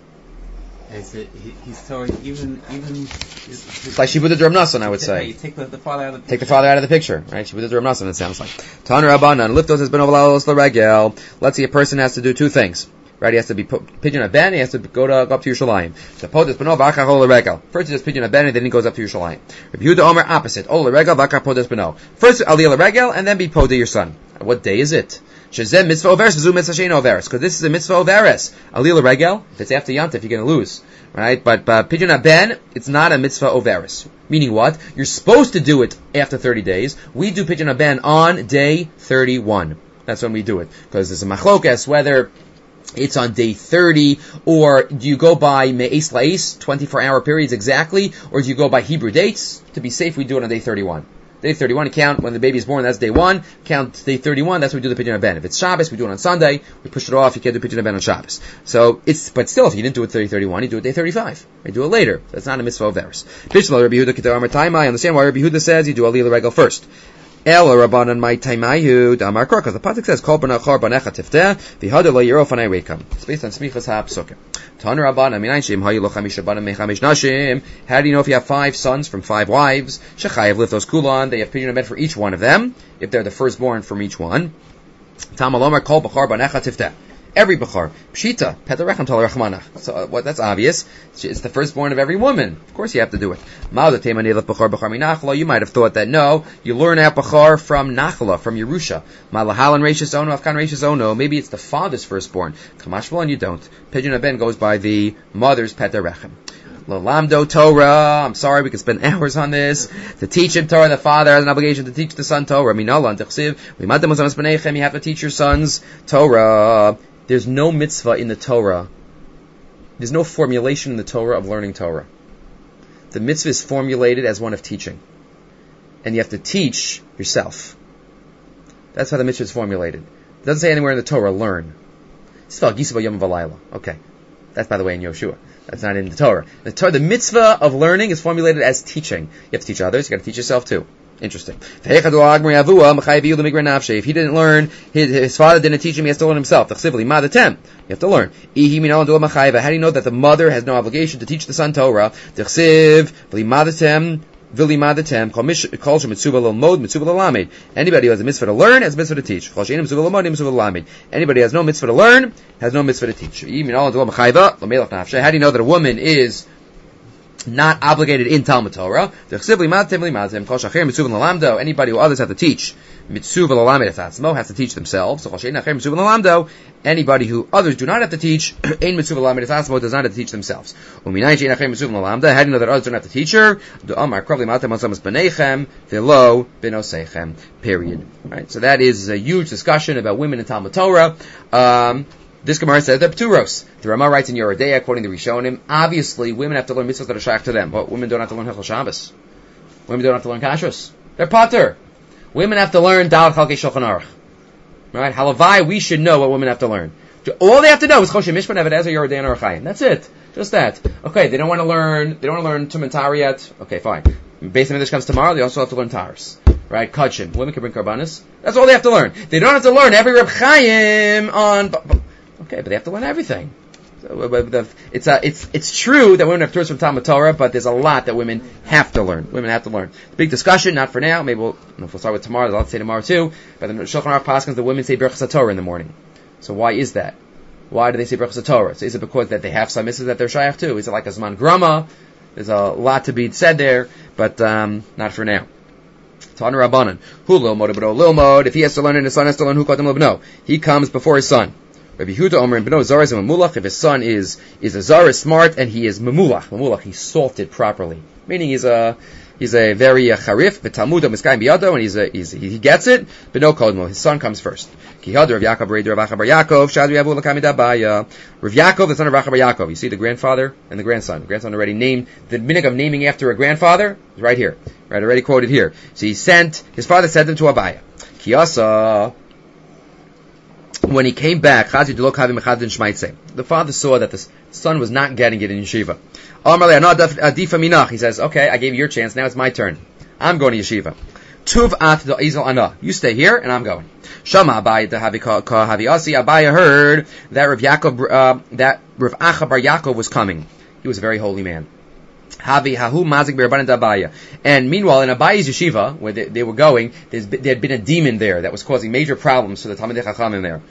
He's Torah even. It's like Shibuda Rav Nassan, I would say. You take the father out of the picture. Take the father out of the picture, right? Shibuda Rav Nassan, it sounds like. Tan Rabbanan, liftos has been ovalalos l'regel. Let's say a person has to do 2 things. Right, he has to be Pidyon HaBen, he has to go up to Yerushalayim. First he does Pidyon HaBen, and then he goes up to Yerushalayim. Rabbi Yehuda Omer, opposite. Ol l'regel, v'achar podes beno. First aliyah l'regel, and then be poda your son. What day is it? Shezem mitzvah overes, v'zu mitzvah shein overes. Because this is a mitzvah overes. Aliyah l'regel, if it's after Yontif, you're going to lose. Right? But Pidyon HaBen, it's not a mitzvah overes. Meaning what? You're supposed to do it after 30 days. We do Pidyon HaBen on day 31. That's when we do it. Because there's a machlokas, whether it's on day 30, or do you go by me'es la'es, 24-hour periods exactly, or do you go by Hebrew dates? To be safe, we do it on day 31. Day 31, count when the baby is born, that's day 1. Count day 31, that's when we do the Pidyon HaBen. If it's Shabbos, we do it on Sunday. We push it off, you can't do Pidyon HaBen on Shabbos. But still, if you didn't do it day 31, you do it day 35. You do it later. That's not a mitzvah of theirs. I understand why Rabbi Yehuda says you do Aliyah l'regel first. El Rabbanan my taimayu damar kor, because the pasuk says kol banachar banecha tifteh v'hada lo yiro fanei rekam. It's based on smichas ha'psukim. Tan Rabbanan minayin shem hayu lo chamisha banim mechamish nashim. How do you know if you have 5 sons from 5 wives? Shechayev liftos kulan. They have Pidyon HaBen for each one of them, if they're the firstborn from each one. Tam alomar kol bachar banecha tifteh. Every Bechar. Pshita. Petarechem tal rachmanach. So, that's obvious. It's the firstborn of every woman. Of course you have to do it. You might have thought that no, you learn out Bechar from Nachla, from Yerusha. Malahalan Reishis Ono, Afkan Reishis Ono. Maybe it's the father's firstborn. Kamashval, and you don't. Pidyon HaBen goes by the mother's Petarechem. Lalamdo Torah. I'm sorry, we could spend hours on this. To teach him Torah, the father has an obligation to teach the son Torah. You have to teach your sons Torah. There's no mitzvah in the Torah. There's no formulation in the Torah of learning Torah. The mitzvah is formulated as one of teaching. And you have to teach yourself. That's how the mitzvah is formulated. It doesn't say anywhere in the Torah, learn. Okay. That's, by the way, in Yoshua. That's not in the Torah. The mitzvah of learning is formulated as teaching. You have to teach others, you got to teach yourself too. Interesting. If he didn't learn, his father didn't teach him, he has to learn himself. You have to learn. How do you know that the mother has no obligation to teach the son Torah? Anybody who has a mitzvah to learn has a mitzvah to teach. Anybody who has no mitzvah to learn has no mitzvah to teach. How do you know that a woman is not obligated in Talmud Torah. Anybody who others have to teach, has to teach themselves. Anybody who others do not have to teach, does not have to teach themselves. How do you know that others don't have to teach her? Period. Right. So that is a huge discussion about women in Talmud Torah. This Gemara says they're Pturos. The Rama writes in Yoreh De'ah, according to Rishonim, obviously women have to learn mitzvahs that are shaykh to them, but women don't have to learn Hilchos Shabbos. Women don't have to learn Kashrus. They're Pater. Women have to learn Daled Chalkei Shulchan Aruch. Right? Halavai, we should know what women have to learn. All they have to know is Choshen Mishpat, Eved Ezer, Yoreh De'ah, and Orach Chayim. That's it. Just that. Okay, they don't want to learn Tum and Tar yet. Okay, fine. Based on English comes tomorrow, they also have to learn Tars. Right? Kachim. Women can bring Karbanis. That's all they have to learn. They don't have to learn every Reb Chaim on... Okay, but they have to learn everything. So, it's true that women have Torahs from Talmud Torah, but there's a lot that women have to learn. Women have to learn. Big discussion, not for now. Maybe we'll start with tomorrow. I'll say tomorrow too. But the Shulchan Aruch paskins, the women say Berachas HaTorah in the morning. So why is that? Why do they say Berachas HaTorah? So is it because that they have some mitzvahs that they're shaykh to? Is it like a Zman Grama? There's a lot to be said there, but not for now. Tana Rabbanan. Hu lilmod b'no lilmod. If he has to learn and his son has to learn, hu kodem l'bno. He comes before his son. Rabbi Yehuda Omer and Beno Zar is a memulach. If his son is a Zar, is smart, and he is memulach. Memulach, he's salted properly. Meaning he's a very charif. But Talmud miskayim biyado, and he gets it. Beno kodmo. His son comes first. Kihad Rav Yaakov Rav Acha bar Yaakov Shadri Avu Lakamid Abaya. Rav Yaakov, the son of Acha bar Yaakov. You see the grandfather and the grandson. The grandson already named the minhag of naming after a grandfather is right here. Right, already quoted here. So his father sent him to Abaya. Kiyasa. When he came back, the father saw that the son was not getting it in yeshiva. He says, okay, I gave you your chance, now it's my turn. I'm going to yeshiva. You stay here, and I'm going. Abaya heard that Rav Acha bar Yaakov was coming. He was a very holy man. And meanwhile, in Abayi's yeshiva, where they were going, there had been a demon there that was causing major problems for the Talmidei Chachamim there.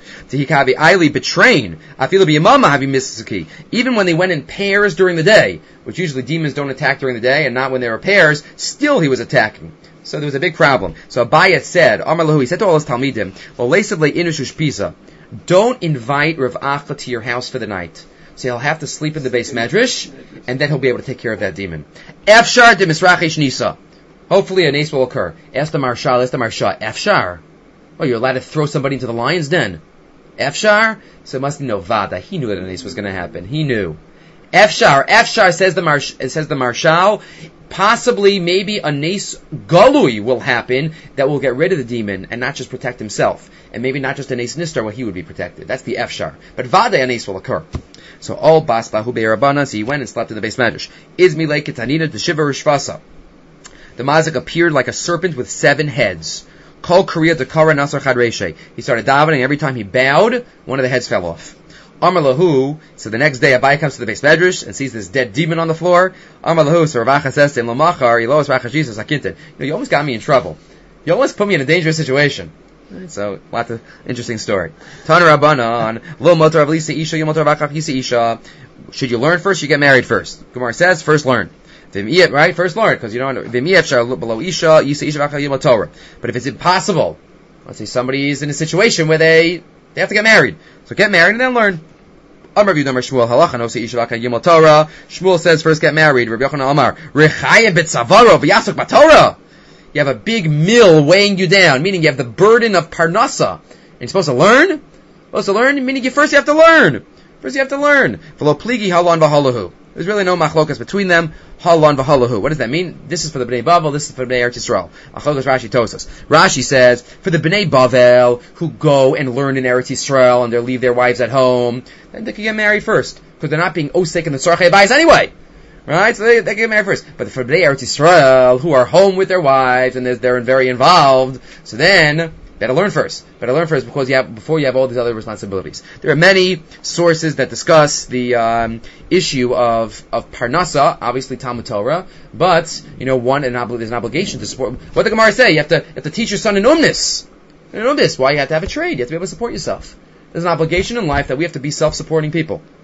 Even when they went in pairs during the day, which usually demons don't attack during the day, and not when there are pairs, still he was attacking. So there was a big problem. So Abaya said, he said to all his Talmidim, don't invite Rav Acha to your house for the night. So he'll have to sleep in the base medrash, and then he'll be able to take care of that demon. Efshar de misrachesh nisa. Hopefully a nace will occur. Ask the marshal, Efshar. Oh, you're allowed to throw somebody into the lion's den. Efshar? So it must be no vada. He knew that a nace was going to happen. He knew. Efshar says the marshal. Possibly, maybe a nace galui will happen that will get rid of the demon and not just protect himself. And maybe not just a nace nistar where he would be protected. That's the Efshar. But vada a nace will occur. So all basbahu be'erabana, so he went and slept in the base medrash. Izmilei ketanina de shiva rishvasa. The mazik appeared like a serpent with 7 heads. Kol kriya dekara nasar chadreshe. He started davening. Every time he bowed, one of the heads fell off. Amar lahu. So the next day, Abai comes to the base medrash and sees this dead demon on the floor. Amar lahu. So Rav Acha says to him, Lamachar ilos rachas Jesus akintin. You almost got me in trouble. You almost put me in a dangerous situation. So, lots of interesting story. Tana Rabbanan, Lo motor avlisa isha, yo motor avachach yisa isha. Should you learn first? You get married first. Gemara says, first learn. Right? First learn, because you don't know. Below isha, yisa isha vachach yo motor. But if it's impossible, let's say somebody's in a situation where they have to get married. So get married and then learn. Amar Rabbi Yomer Shmuel halacha no se isha vachach yo motor. Shmuel says, first get married. Rabbi Yochanan Amar, rechayim b'tzavaro v'yasuk b'torah. You have a big mill weighing you down, meaning you have the burden of parnasa. And you're supposed to learn? Meaning you have to learn. First you have to learn. V'lo pligi halon v'halahu. There's really no machlokas between them. Halon v'halahu. What does that mean? This is for the Bnei Bavel, this is for the Bnei Eretz Yisrael. Achlokas Rashi Tosas. Rashi says, for the Bnei Bavel, who go and learn in Eretz Yisrael, and they leave their wives at home, then they can get married first. Because they're not being osek in the Tzarchei Bayis anyway. Right? So they get married first. But for Bnei Eretz Yisrael, who are home with their wives, and they're very involved, so then, better learn first because before you have all these other responsibilities. There are many sources that discuss the issue of parnasa, obviously Talmud Torah, but there's an obligation to support. What the Gemara say? You have to teach your son in umnis. Why you have to have a trade? You have to be able to support yourself. There's an obligation in life that we have to be self-supporting people.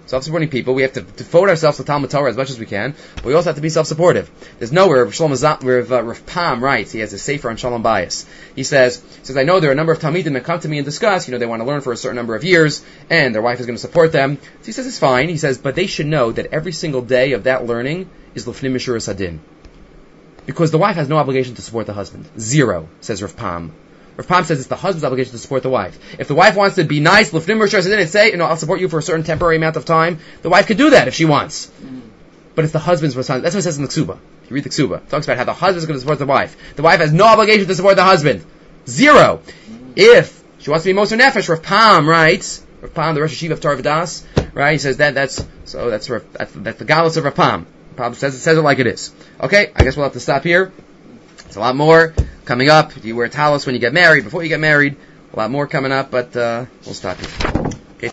self-supporting people. We have to devote ourselves to Talmud Torah as much as we can, but we also have to be self-supportive. There's nowhere Rav Pam writes, he has a sefer on Shalom Bayis. He says, I know there are a number of Talmidim that come to me and discuss, they want to learn for a certain number of years, and their wife is going to support them. So he says it's fine. He says, but they should know that every single day of that learning is Lefnim Mishuras Hadin. Because the wife has no obligation to support the husband. Zero, says Rav Pam. Rav Pam says it's the husband's obligation to support the wife. If the wife wants to be nice, Lefnim Mishuras Hadin, and say, I'll support you for a certain temporary amount of time, the wife could do that if she wants. But it's the husband's responsibility. That's what it says in the Ksuba. If you read the Ksuba, it talks about how the husband is going to support the wife. The wife has no obligation to support the husband. Zero. If she wants to be Moser Nefesh, Rav Pam writes, Rav Pam, the Rosh Yeshiva of Torah V'das, right? He says that's the galus of Rav Pam. Pam says it like it is. Okay, I guess we'll have to stop here. It's a lot more coming up. Do you wear talis when you get married? Before you get married? A lot more coming up, but we'll stop here.